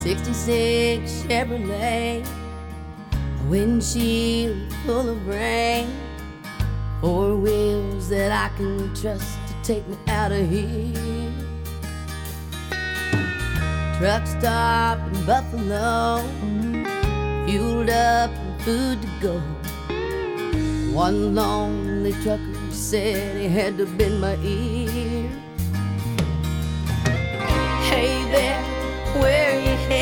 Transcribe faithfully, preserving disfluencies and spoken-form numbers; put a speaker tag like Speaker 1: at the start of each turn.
Speaker 1: sixty-six Chevrolet, windshield full of rain, four wheels that I can trust to take me out of here. Truck stop in Buffalo, fueled up and food to go. One lonely trucker said he had to bend my ear.